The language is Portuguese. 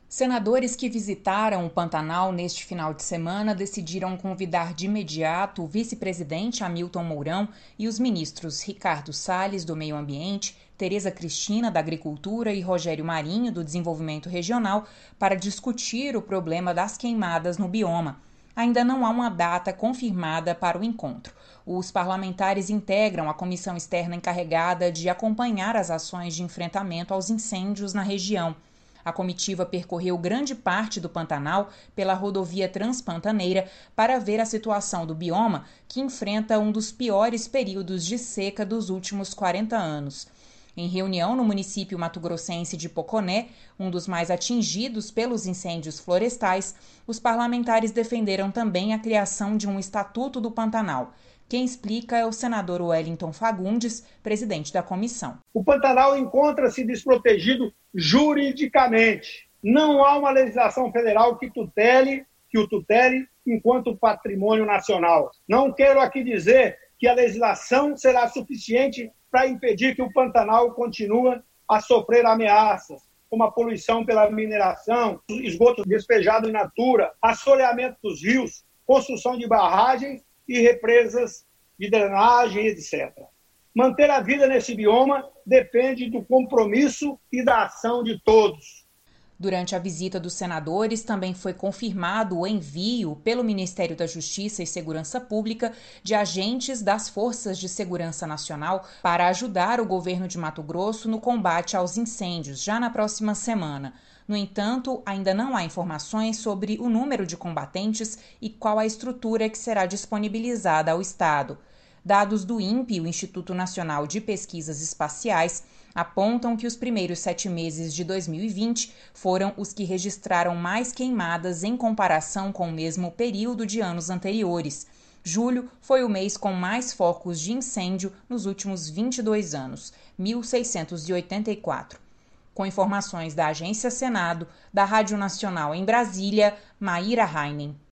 Senadores que visitaram o Pantanal neste final de semana decidiram convidar de imediato o vice-presidente Hamilton Mourão e os ministros Ricardo Salles, do Meio Ambiente, Tereza Cristina, da Agricultura e Rogério Marinho, do Desenvolvimento Regional, para discutir o problema das queimadas no bioma. Ainda não há uma data confirmada para o encontro. Os parlamentares integram a comissão externa encarregada de acompanhar as ações de enfrentamento aos incêndios na região. A comitiva percorreu grande parte do Pantanal pela rodovia Transpantaneira para ver a situação do bioma, que enfrenta um dos piores períodos de seca dos últimos 40 anos. Em reunião no município mato-grossense de Poconé, um dos mais atingidos pelos incêndios florestais, os parlamentares defenderam também a criação de um Estatuto do Pantanal. Quem explica é o senador Wellington Fagundes, presidente da comissão. O Pantanal encontra-se desprotegido juridicamente. Não há uma legislação federal que o tutele enquanto patrimônio nacional. Não quero aqui dizer que a legislação será suficiente para impedir que o Pantanal continue a sofrer ameaças, como a poluição pela mineração, esgoto despejado in natura, assoreamento dos rios, construção de barragens e represas de drenagem, etc. Manter a vida nesse bioma depende do compromisso e da ação de todos. Durante a visita dos senadores, também foi confirmado o envio pelo Ministério da Justiça e Segurança Pública de agentes das Forças de Segurança Nacional para ajudar o governo de Mato Grosso no combate aos incêndios, já na próxima semana. No entanto, ainda não há informações sobre o número de combatentes e qual a estrutura que será disponibilizada ao Estado. Dados do INPE, o Instituto Nacional de Pesquisas Espaciais, apontam que os primeiros 7 meses de 2020 foram os que registraram mais queimadas em comparação com o mesmo período de anos anteriores. Julho foi o mês com mais focos de incêndio nos últimos 22 anos, 1.684. Com informações da Agência Senado, da Rádio Nacional em Brasília, Maíra Heinen.